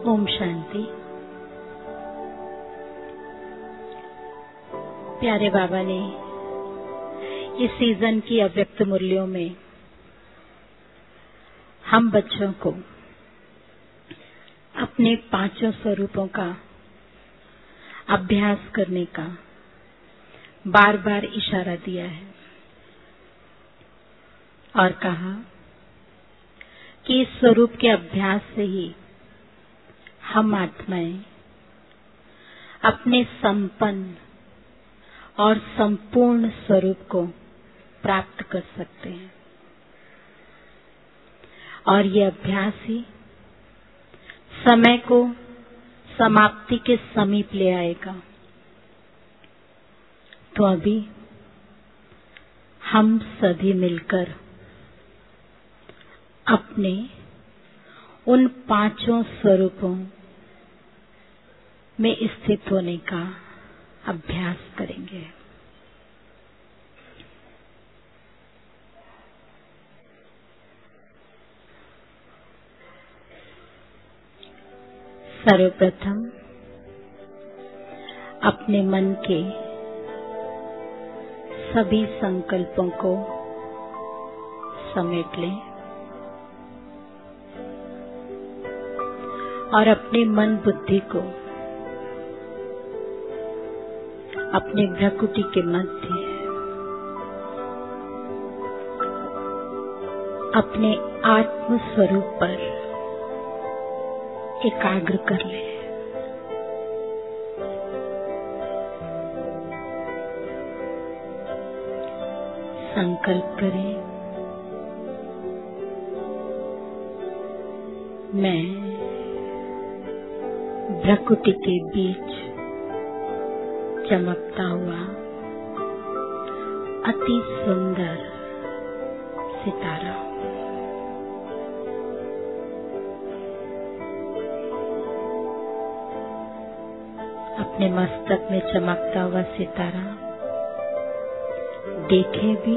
ओम शांति। प्यारे बाबा ने इस सीजन की अव्यक्त मूल्यों में हम बच्चों को अपने पांचों स्वरूपों का अभ्यास करने का बार बार इशारा दिया है और कहा कि इस स्वरूप के अभ्यास से ही हम आत्माएं अपने संपन्न और संपूर्ण स्वरूप को प्राप्त कर सकते हैं और ये अभ्यास ही समय को समाप्ति के समीप ले आएगा। तो अभी हम सभी मिलकर अपने उन पांचों स्वरूपों में स्थित होने का अभ्यास करेंगे। सर्वप्रथम अपने मन के सभी संकल्पों को समेट लें और अपने मन बुद्धि को अपने भ्रकुटी के मध्य अपने आत्म स्वरूप पर एकाग्र कर ले। संकल्प करें, मैं भ्रकुटी के बीच चमकता हुआ अति सुंदर सितारा। अपने मस्तक में चमकता हुआ सितारा देखे भी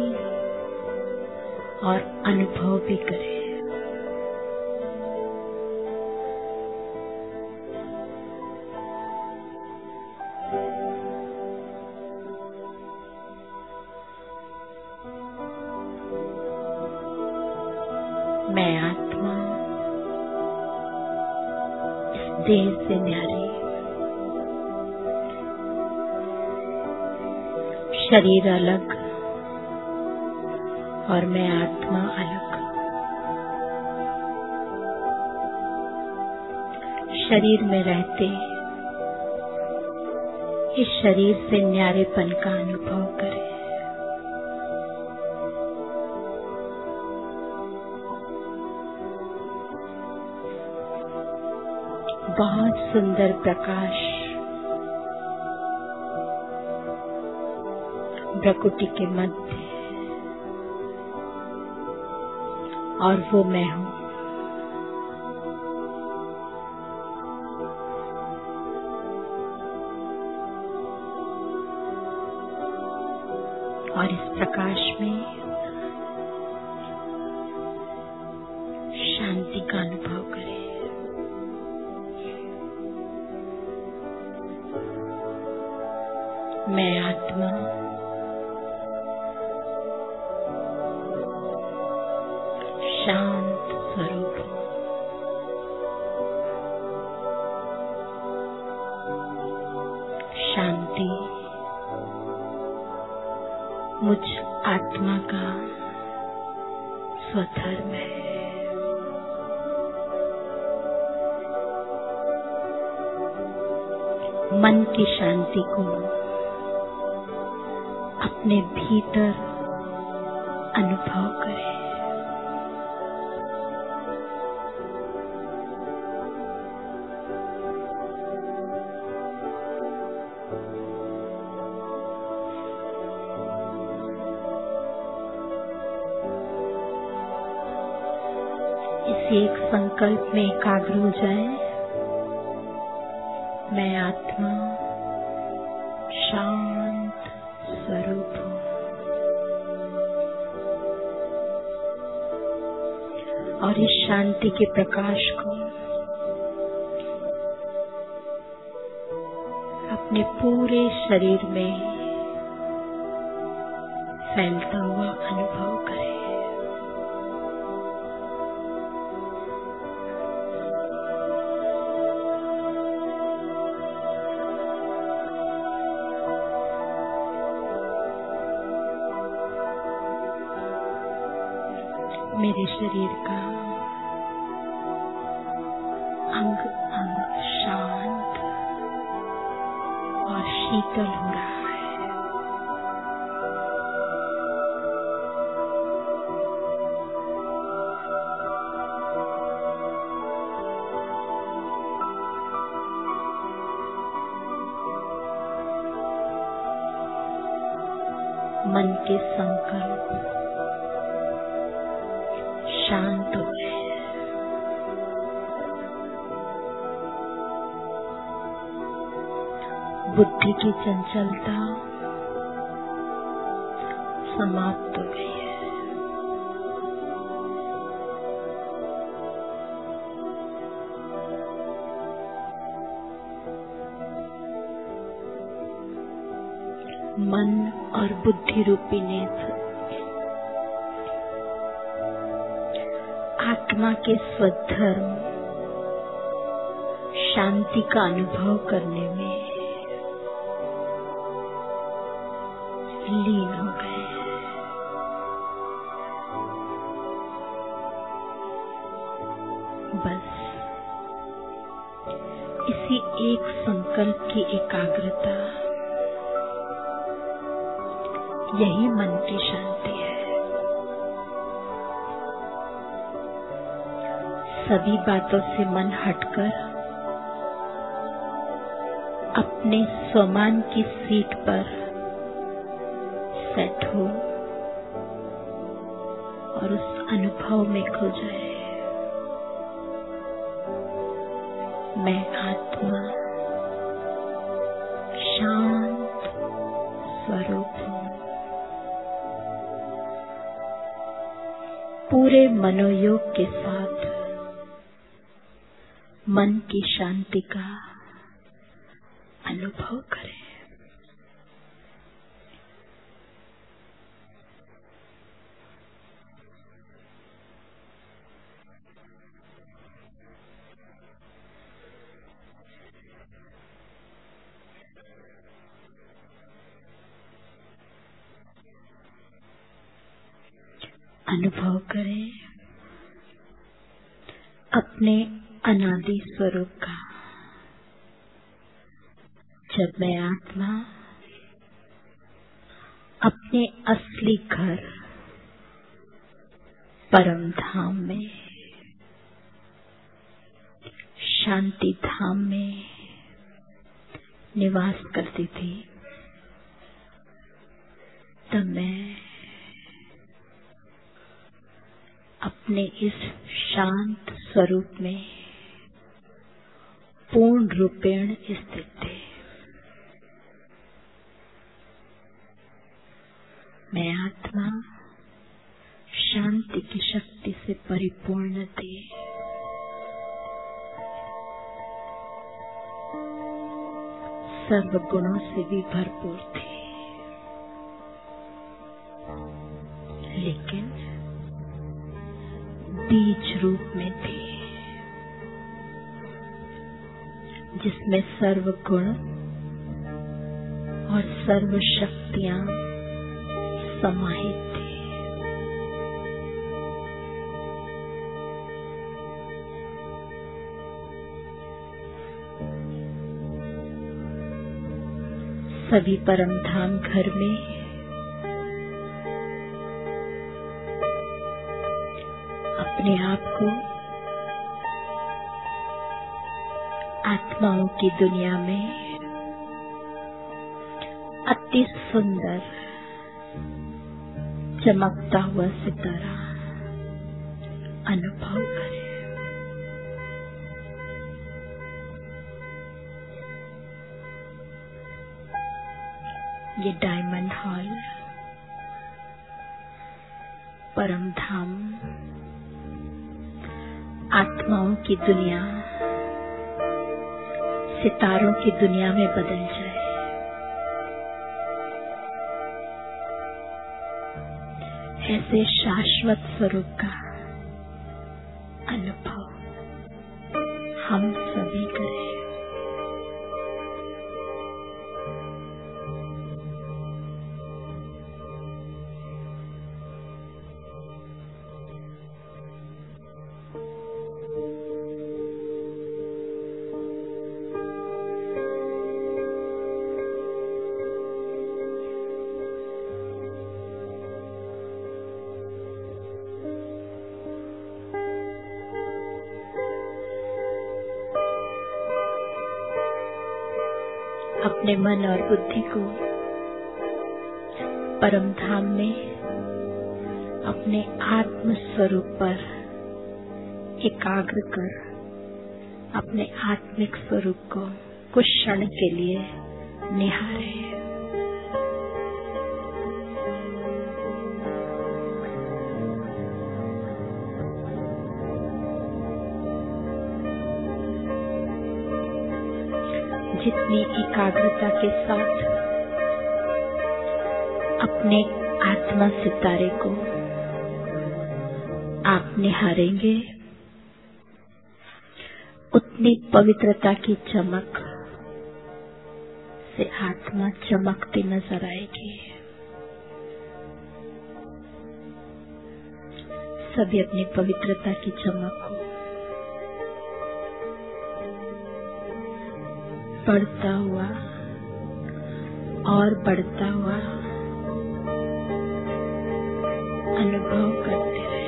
और अनुभव भी करें। मैं आत्मा इस देह से न्यारी, शरीर अलग और मैं आत्मा अलग। शरीर में रहते इस शरीर से न्यारेपन का अनुभव करें। बहुत सुंदर प्रकाश भ्रकुटी के मध्य और वो मैं हूँ। और इस प्रकाश में शांति का अनुभव करें। मैं आत्मा शांत स्वरूप हूँ। शांति मुझ आत्मा का स्वधर्म है। मन की शांति को अपने भीतर अनुभव करें। इसी एक संकल्प में एकाग्र हो जाए। मैं आत्मा शांत स्वरूप हूँ और इस शांति के प्रकाश को अपने पूरे शरीर में फैलता हुआ अनुभव करें। मेरे शरीर का अंग अंग शांत और शीतल हो रहा है। मन के संकल्प शांत हो गए। बुद्धि की चंचलता समाप्त हो गई है। मन और बुद्धि रूपी नेत्र आत्मा के स्वधर्म शांति का अनुभव करने में लीन हो गए। बस इसी एक संकल्प की एकाग्रता, यही मन की शांति है। सभी बातों से मन हटकर अपने स्वमान की सीट पर सेट हो और उस अनुभव में खो जाए। मैं आत्मा शांत स्वरूप हूँ। पूरे मनोयोग के साथ मन की शांति का अनुभव करें। अनुभव करें अपने अनादि स्वरूप का। जब मैं आत्मा अपने असली घर परम धाम में, शांति धाम में निवास करती थी, तब मैं अपने इस शांत स्वरूप में पूर्ण रूपेण स्थित थे। मैं आत्मा शांति की शक्ति से परिपूर्ण थी। सर्व गुणों से भी भरपूर थी, लेकिन बीज रूप में थी, जिसमें सर्व गुण और सर्व शक्तियां समाहित थी। सभी परम धाम घर में अपने आप को आत्माओं की दुनिया में अति सुंदर चमकता हुआ सितारा अनुभव करें। ये डायमंड हॉल परम धाम आत्माओं की दुनिया सितारों की दुनिया में बदल जाए। ऐसे शाश्वत स्वरूप का अनुभव हम सभी करें। अपने मन और बुद्धि को परम धाम में अपने आत्म स्वरूप पर एकाग्र कर अपने आत्मिक स्वरूप को कुछ क्षण के लिए निहारें। जितनी एकाग्रता के साथ अपने आत्मा सितारे को आप निहारेंगे, उतनी पवित्रता की चमक से आत्मा चमकती नजर आएगी। सभी अपनी पवित्रता की चमक को बढ़ता हुआ और बढ़ता हुआ अनुभव करते रहे।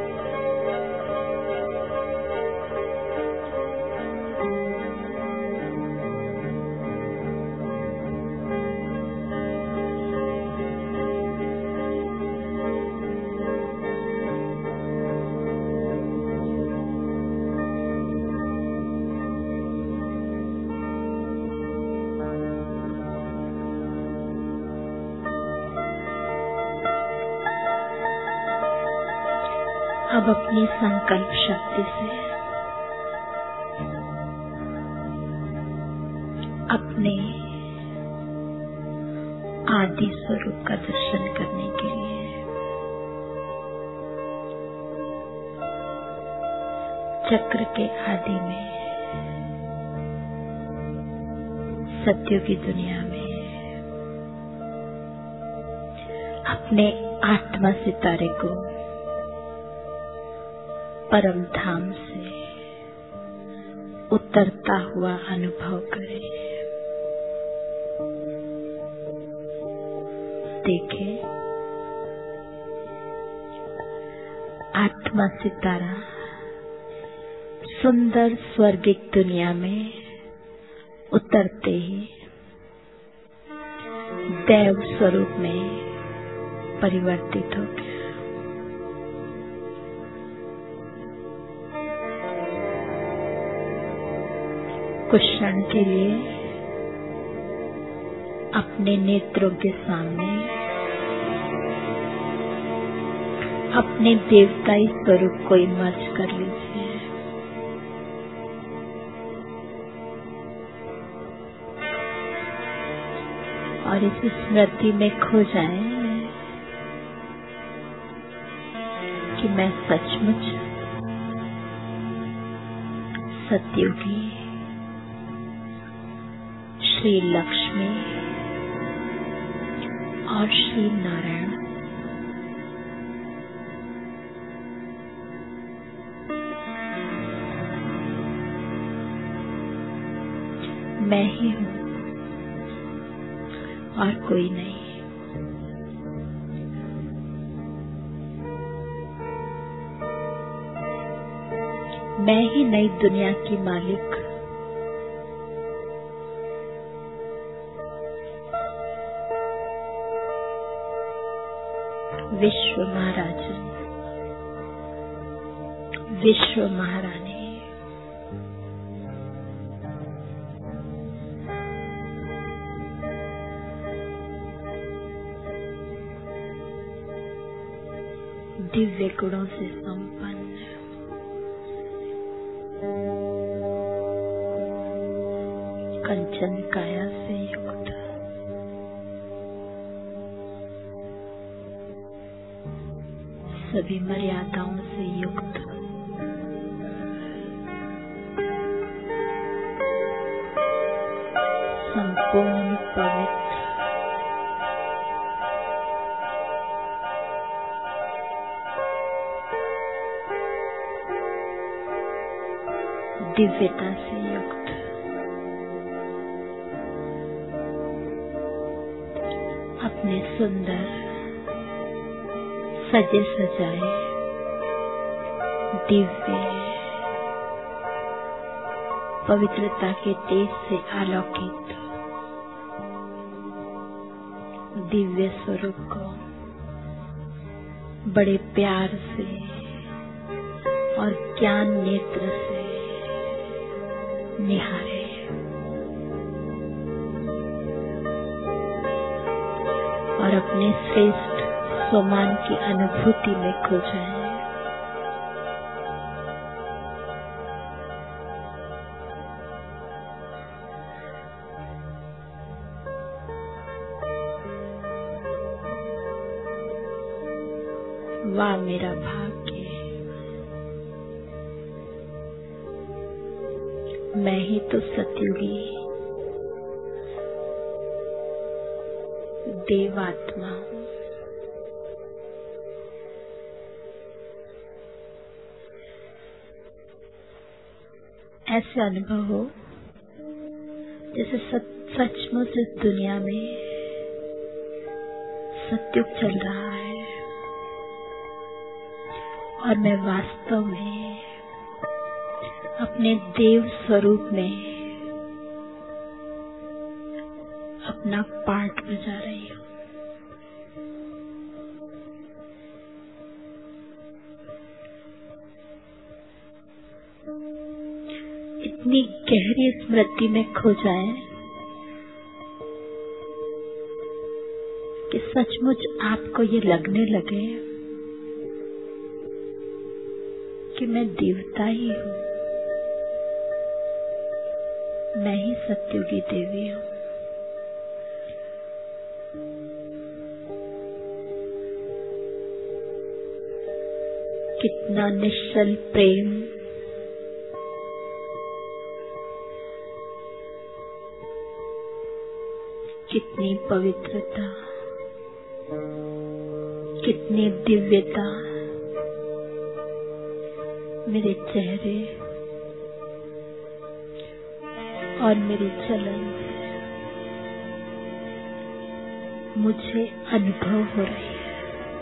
अब अपनी संकल्प शक्ति से अपने आदि स्वरूप का दर्शन करने के लिए चक्र के आदि में सत्यों की दुनिया में अपने आत्मा सितारे को परम धाम से उतरता हुआ अनुभव करें। देखें, आत्मा सितारा सुंदर स्वर्गिक दुनिया में उतरते ही दैव स्वरूप में परिवर्तित हो गया। कुछ क्षण के लिए अपने नेत्रों के सामने अपने देवताई स्वरूप को इमर्ज कर लीजिए। और इस स्मृति में खो जाएं कि मैं सचमुच सतयुगी श्री लक्ष्मी और श्री नारायण मैं ही हूँ और कोई नहीं। मैं ही नई दुनिया की मालिक विश्व महाराजन, विश्व महारानी, दिव्य गुणों से संपन्न, कंचन काया से युक्त, सभी मर्यादाओं से युक्त संपूर्ण पवित्र दिव्यता से युक्त अपने सुंदर सजे सजाए दिव्य पवित्रता के तेज से आलोकित दिव्य स्वरूप को बड़े प्यार से और ज्ञान नेत्र से निहारे। और अपने श्रेष्ठ स्वमान की अनुभूति में खो जाए। वाह मेरा भाग्य, मैं ही तो सतयुगी देवात्मा हूँ। ऐसे अनुभव हो जैसे सचमुच इस दुनिया में सतयुग चल रहा है और मैं वास्तव में अपने देव स्वरूप में अपना पार्ट बजा रही हूँ। इतनी गहरी स्मृति में खो जाए कि सचमुच आपको ये लगने लगे कि मैं देवता ही हूँ, मैं ही सतयुगी देवी हूँ। कितना निश्चल प्रेम, कितनी पवित्रता, कितनी दिव्यता मेरे चेहरे और मेरे चलन मुझे अनुभव हो रही है।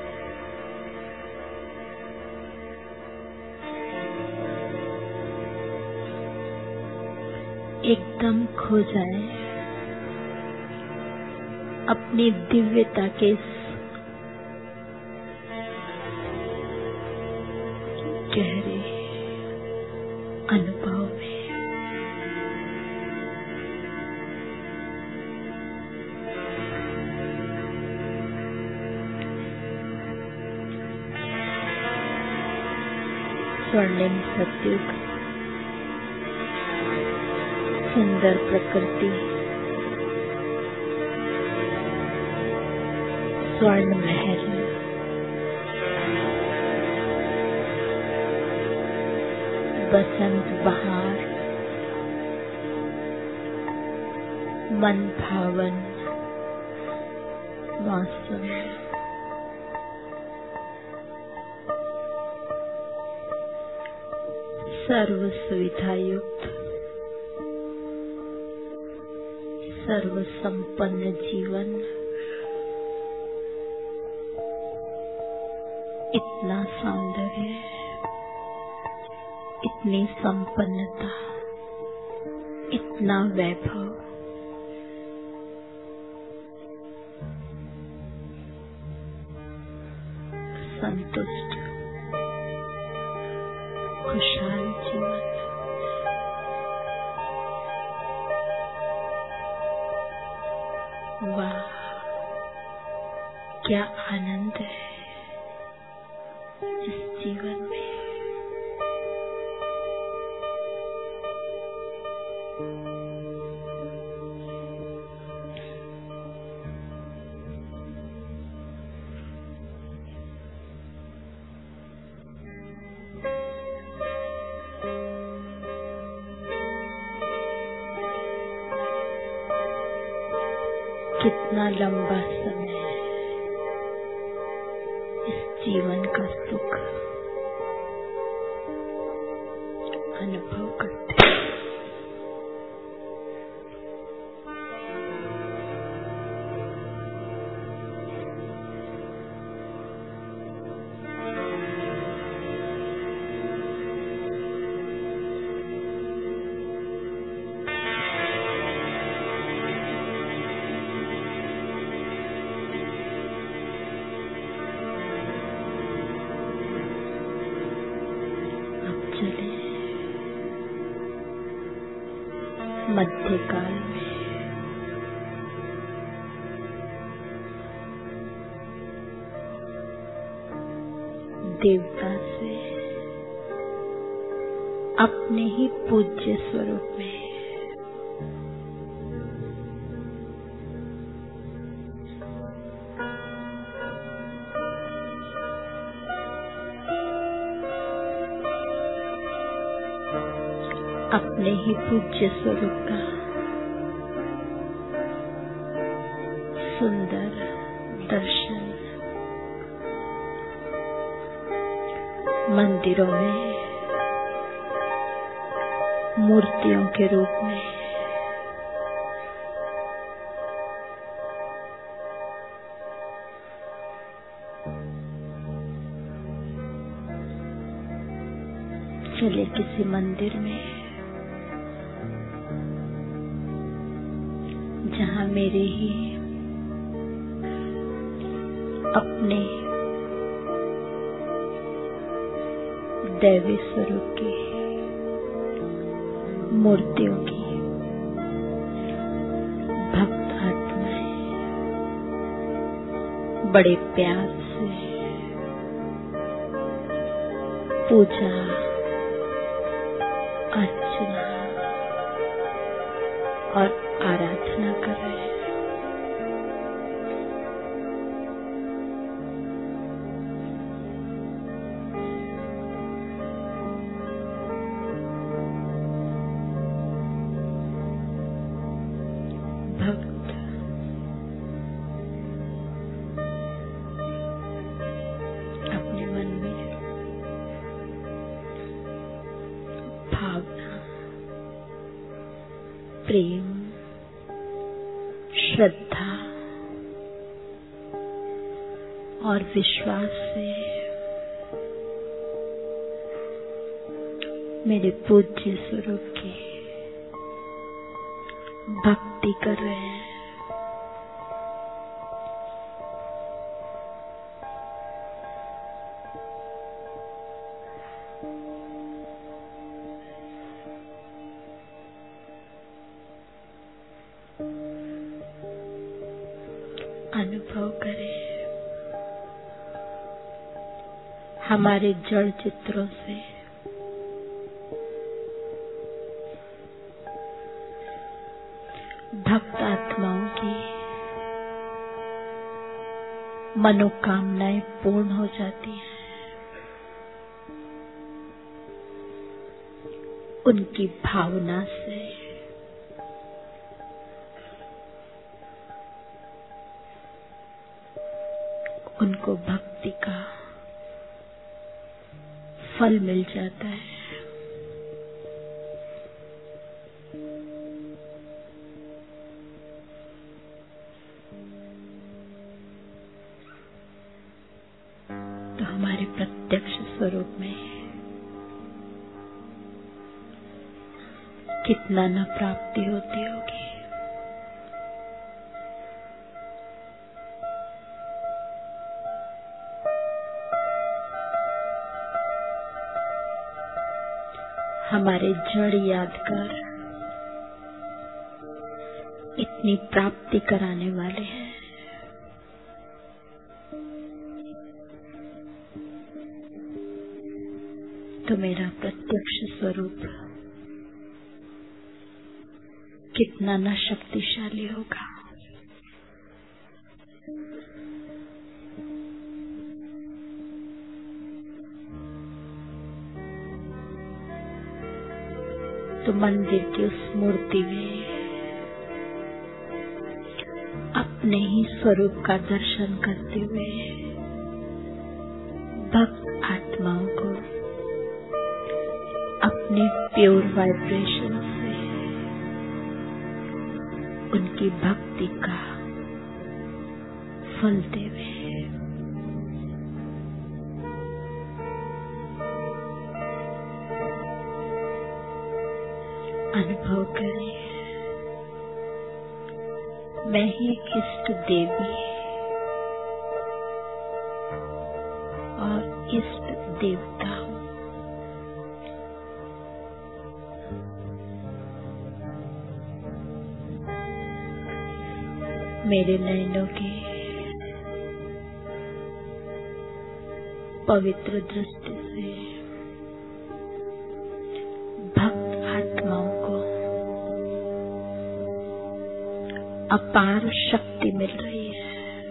एकदम खो जाए अपनी दिव्यता के गहरे अनुभव में। स्वर्णिम सतयुग, सुंदर प्रकृति, स्वर्ण महल, बसंत बहार, मन भावन मौसम, सर्व सुविधा युक्त, सर्व संपन्न जीवन, इतना सौंदर्य, इतनी संपन्नता, इतना वैभव, संतुष्ट खुशहाल जीवन। वाह, क्या आनंद है इस जीवन में। कितना लंबा समय है इस जीवन का सुख अनुभव करते हैं। मध्यकाल में देवता से अपने ही पूज्य स्वरूप में अपने ही पूज्य स्वरूप का सुंदर दर्शन मंदिरों में मूर्तियों के रूप में चले किसी मंदिर में जहां मेरे ही अपने दैवी स्वरूप की मूर्तियों की भक्त आत्माएं बड़े प्यार से पूजा अर्चना और आराधना कर रहे हैं। भक्त अपने मन में भावना, प्रेम, श्रद्धा और विश्वास से मेरे पूज्य स्वरूप की भक्ति कर रहे हैं। अनुभव करें हमारे जड़ चित्रों से भक्त आत्माओं की मनोकामनाएं पूर्ण हो जाती हैं। उनकी भावना से उनको भक्ति का फल मिल जाता है। तो हमारे प्रत्यक्ष स्वरूप में कितना न प्राप्ति होती होगी। हमारे जड़ यादगार इतनी प्राप्ति कराने वाले हैं। तो मेरा प्रत्यक्ष स्वरूप कितना न शक्तिशाली होगा। तो मंदिर की उस मूर्ति में अपने ही स्वरूप का दर्शन करते हुए भक्त आत्माओं को अपने प्योर वाइब्रेशन से उनकी भक्ति का फल देवे। अनुभव करें, मैं ही इष्ट देवी और इष्ट देवता हूँ। मेरे नयनों की पवित्र दृष्टि से भक्त आत्माओं को अपार शक्ति मिल रही है।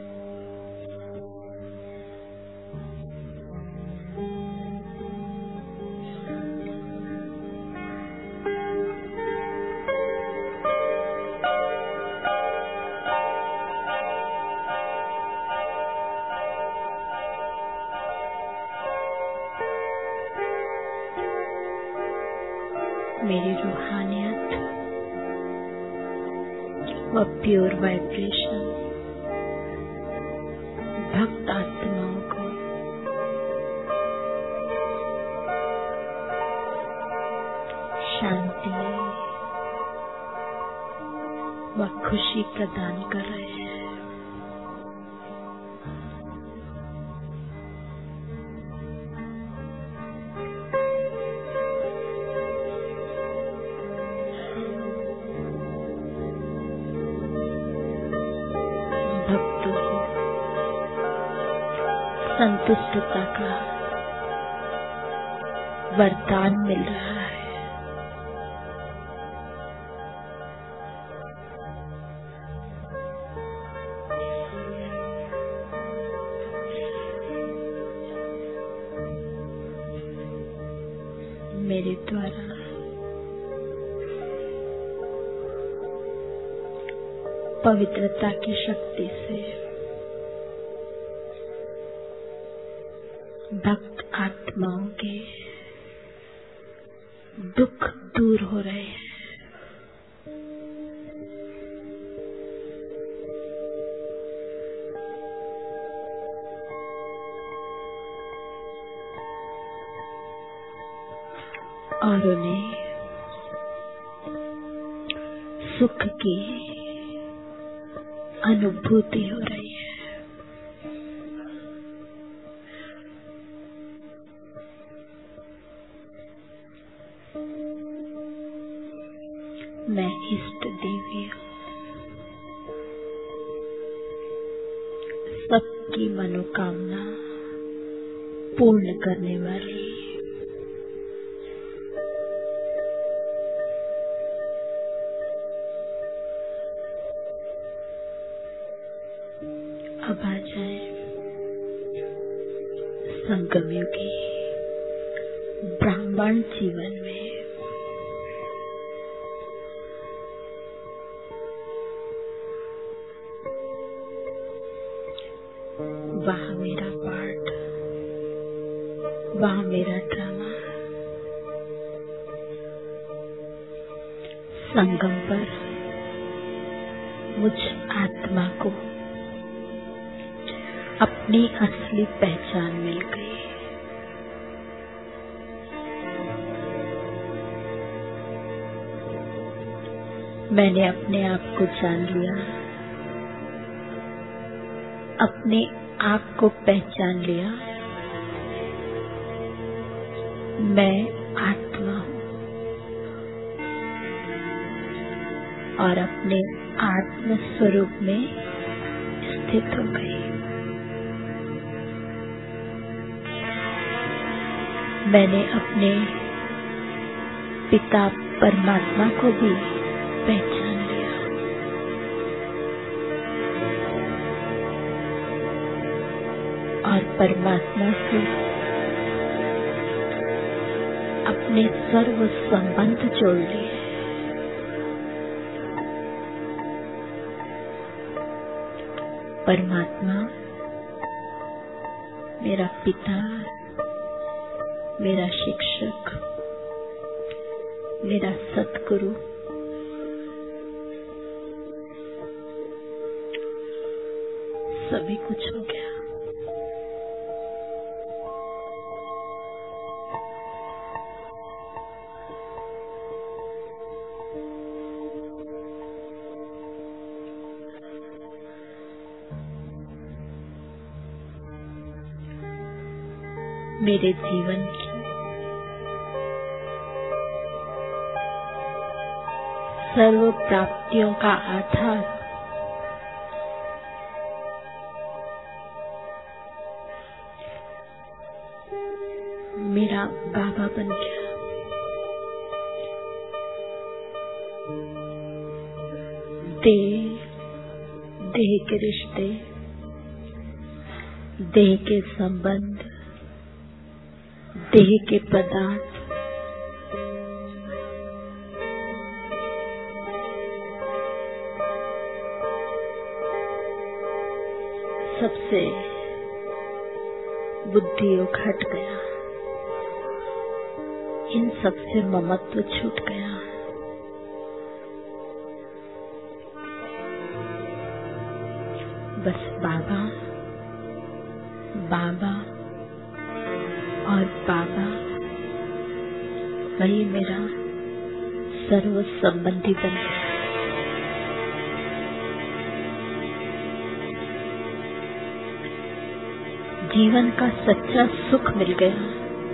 मेरी रूहानियत व प्योर वाइब्रेशन भक्त आत्माओं को शांति व खुशी प्रदान कर रहे हैं। संतुष्टता का वरदान मिल रहा है। मेरे द्वारा पवित्रता की शक्ति से भक्त आत्माओं के दुख दूर हो रहे हैं। और उन्हें सुख की अनुभूति हो रही है। मैं इष्ट देवी हूँ, सबकी मनोकामना पूर्ण करने वाली। अब आ जाए संगमयुगी ब्राह्मण जीवन में। वहाँ मेरा पार्ट, वहाँ मेरा ड्रामा। संगम पर मुझ आत्मा को अपनी असली पहचान मिल गई। मैंने अपने आप को जान लिया, अपने आप को पहचान लिया। मैं आत्मा हूँ और अपने आत्म स्वरूप में स्थित हो गई। मैंने अपने पिता परमात्मा को भी पहचान लिया। और परमात्मा से अपने सर्व संबंध जोड़ लिए। परमात्मा, मेरा पिता, मेरा शिक्षक, मेरा सतगुरु, सभी कुछ हो गया। मेरे जीवन की सर्व प्राप्तियों का आधार मेरा बाबा बन गया। देह के रिश्ते, देह के संबंध, देह के पदार्थ, सबसे बुद्धि योग हट गया। इन सबसे ममत्व छूट गया। बस बाबा, बाबा और बाबा, वही मेरा सर्व संबंधी बन गया। जीवन का सच्चा सुख मिल गया।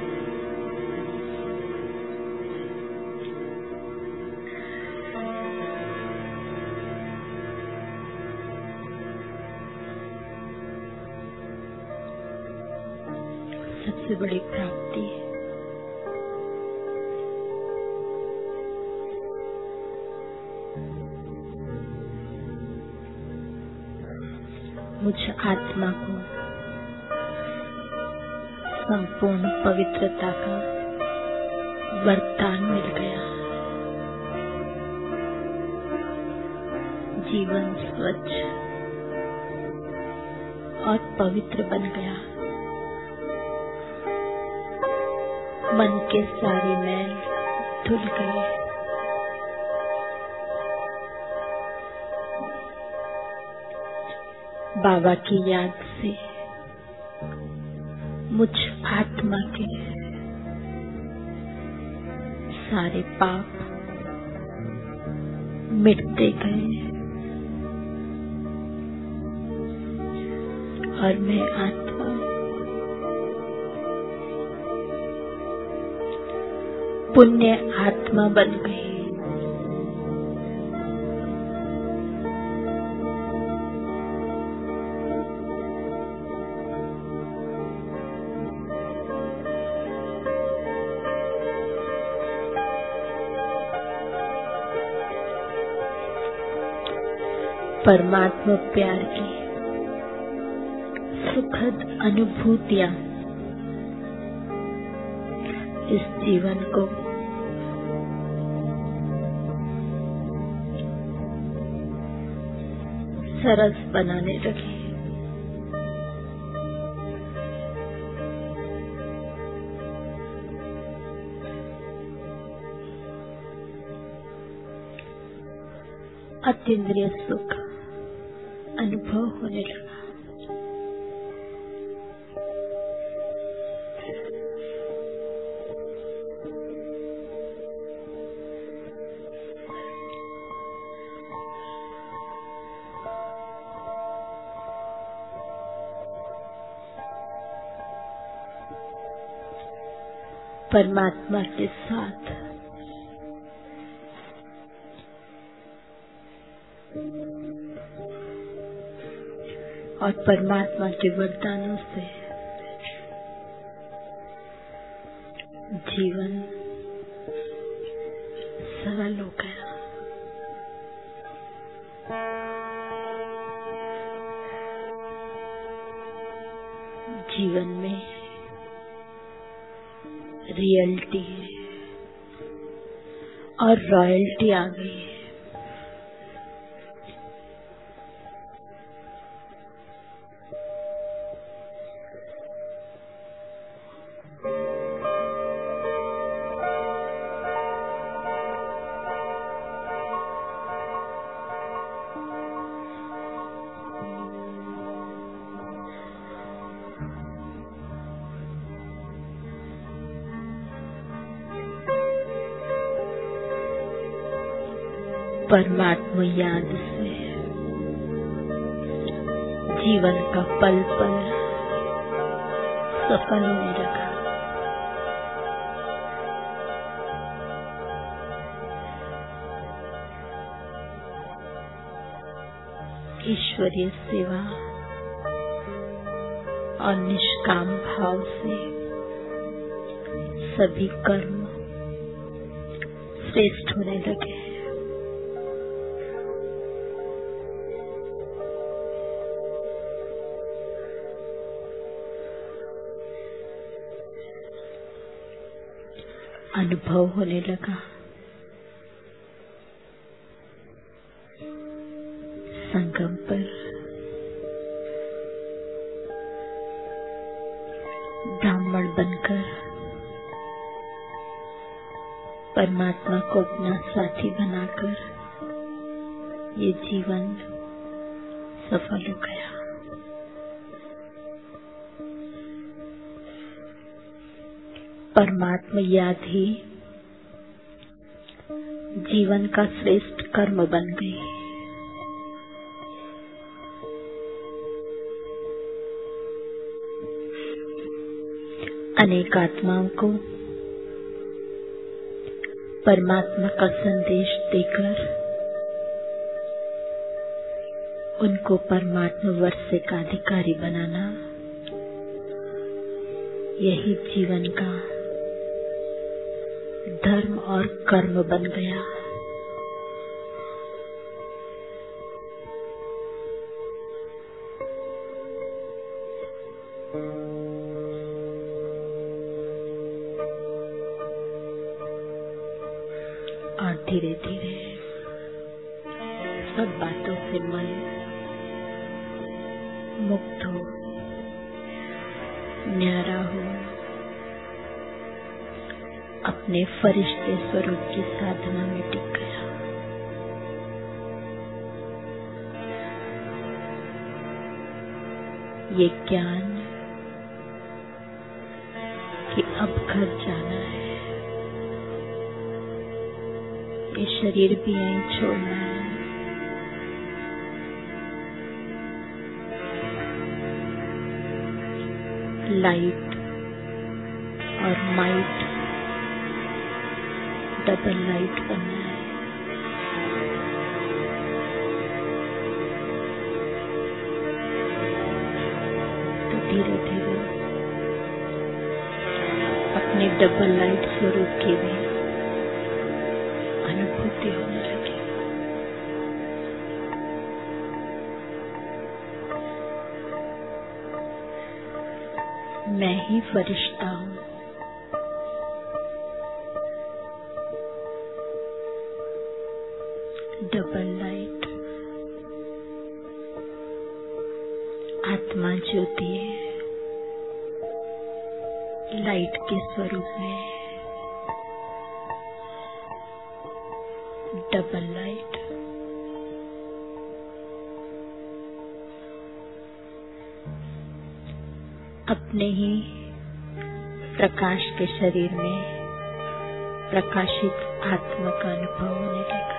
सबसे बड़ी प्राप्ति है। मुझ आत्मा को संपूर्ण पवित्रता का वरदान मिल गया। जीवन स्वच्छ और पवित्र बन गया। मन के सारे मैल धुल गए। बाबा की याद से मुझ आत्मा के सारे पाप मिटते गए और मैं आत्मा पुण्य आत्मा बन गई। परमात्मा प्यार की सुखद अनुभूतियां इस जीवन को सरस बनाने लगी। अतीन्द्रिय सुख अनुभव होने लगा। परमात्मा के साथ और परमात्मा के वरदानों से जीवन सरल हो गया। जीवन में रियलिटी और रॉयल्टी आ गई है। परमात्मा याद से जीवन का पल पल सफल होने लगा। ईश्वरीय सेवा और निष्काम भाव से सभी कर्म श्रेष्ठ होने लगे। अनुभव होने लगा संगम पर ब्राह्मण बनकर परमात्मा को अपना साथी बनाकर ये जीवन सफल हो गया। परमात्मा याद ही जीवन का श्रेष्ठ कर्म बन गई। अनेक आत्माओं को परमात्मा का संदेश देकर उनको परमात्मा वर्षे का अधिकारी बनाना, यही जीवन का धर्म और कर्म बन गया। और धीरे धीरे सब बातों से मन मुक्त हो, न्यारा हो, अपने फरिश्ते स्वरूप की साधना में टिक गया। ये ज्ञान कि अब घर जाना है, ये शरीर भी यहीं छोड़ना है, लाइट और माइट डबल लाइट बनना है। तो धीरे धीरे अपने डबल लाइट स्वरूप की भी अनुभूति होने लगी। मैं ही फरिश्ता हूँ, डबल लाइट आत्मा ज्योति है, लाइट के स्वरूप में डबल लाइट। अपने ही प्रकाश के शरीर में प्रकाशित आत्मा का अनुभव होने लगा।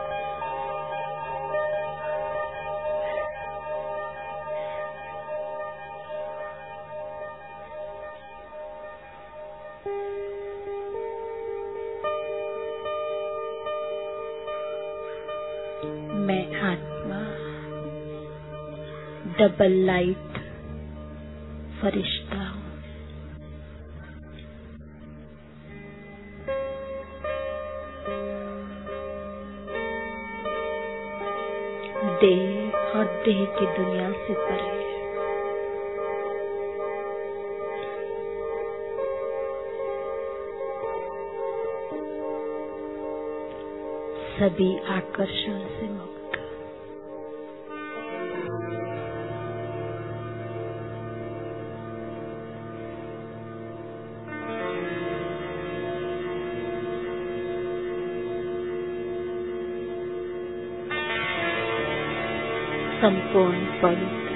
मैं आत्मा डबल लाइट फरिश्ता हूँ। देह और देह की दुनिया से परे सभी आकर्षण से मुक्त। संपूर्ण पवित्र